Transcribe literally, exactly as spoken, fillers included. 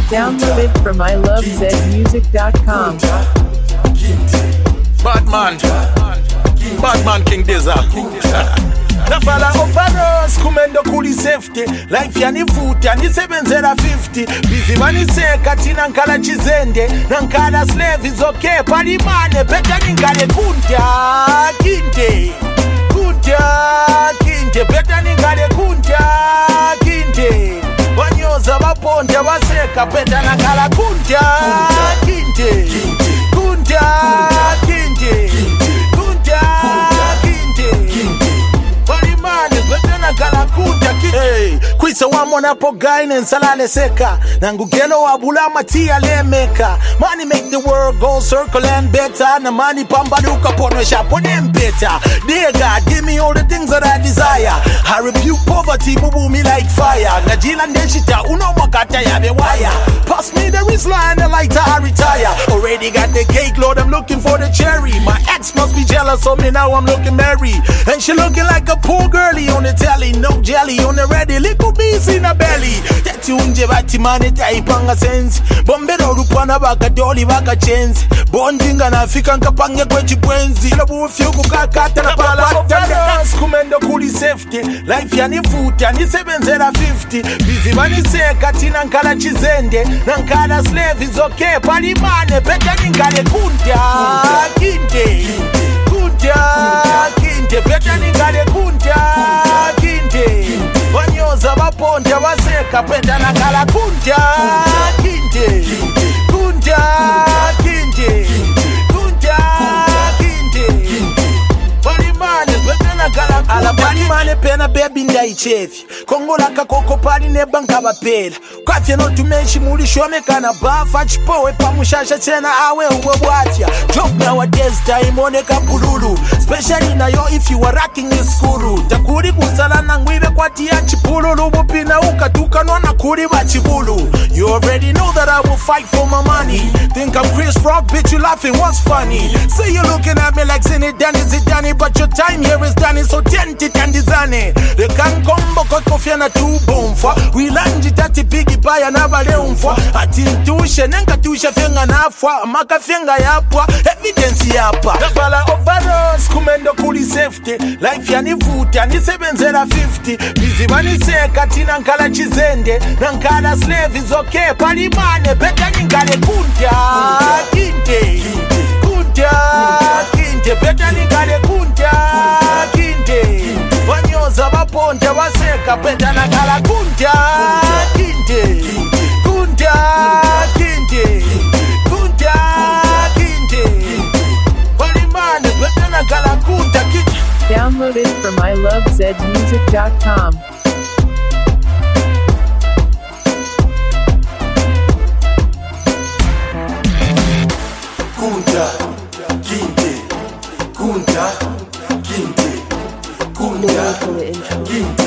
Download it from I love Z music dot com. Batman, Batman King Deza. Nafala overalls kumendo kuli safety. Life yanivuta nisebenzela fifty. Busy vaniseka tina nkala chizende. Nankala slave is okay palimane. Beta ningale kunta kinte. Kunta kinte. Beta ningale kunta kinte. Wanyoza vaponda vaseka. Beta nankala kunta kinte. Kunta kinte. Kunta kinte. Hey, kwisa wamona po gaine nsalale seka Nangugelo wabula matia lemeka Money make the world go circle and better Na money pambaduka ponwesha ponem better Dear God, give me all the things that I desire I rebuke poverty, bubu me like fire Najila ndeshita, uno makata ya bewaya Pass me the wristline, the lighter I retire Already got the cake, Lord, I'm looking for the cherry My ex must be jealous of me, now I'm looking merry And she looking like a poor girlie on the telly No jelly on the ready, little bees in her belly Teti unje bati mane taipanga sense Bombero rupana baka doli baka chance Bondinga na fika nkapange kwechi pwenzi Labu ufyuku kakata na papata Kumendo kuli safety Life yanivuta nisebenzela fifty Busy vaniseka tina nkala chizende Nankala slave is okay palimane Beta ningale kunta kinte Kunta kinte Beta ningale kunta kinte Wanyoza vaponda vaseka Beta nakala kunta kinte Kunta kinte Kunta kinte Palimane Beta nakala kunta Ala palimane pena baby ndaichevi Kongola kakoko pali nebanka bapela Kwafya no tumenshi muli shomekana bafa Chipowe pamushasha tena awe uwe watya Joke nowadays time oneka pululu Especially na yo if you are rocking in skuru Takuri kusala na ngwive kwa tia chipululu Bupina uka tuka nona kuri bachibulu You already know that I will fight for my money Think I'm Chris Rock, bitch you laughing, what's funny? Say you looking at me like Zinedine Zidane But your time here is done, so tented and dizane The gang combo kofia na tu bomfa We lanji tati bigi baya na vale umfa Ati ntushe nenga tushe fenga nafwa Maka fenga yapwa, evidence yapa Nafala overalls kumendo kuli safety Life yanivuta nisebenzela fifty Busy vaniseka tina nkala chizende Nankala slave is okay palimane Beta ningale kunta kinte Kunta kinte Beta ningale kunta kinte Wanyoza vaponda vaseka Beta nakala kunta kinte Kunta kinte Kunta kinte Palimane Beta nakala kunta kinte Download it from I love Z music dot com. Kunta kinte Kunta kinte Kunta kinte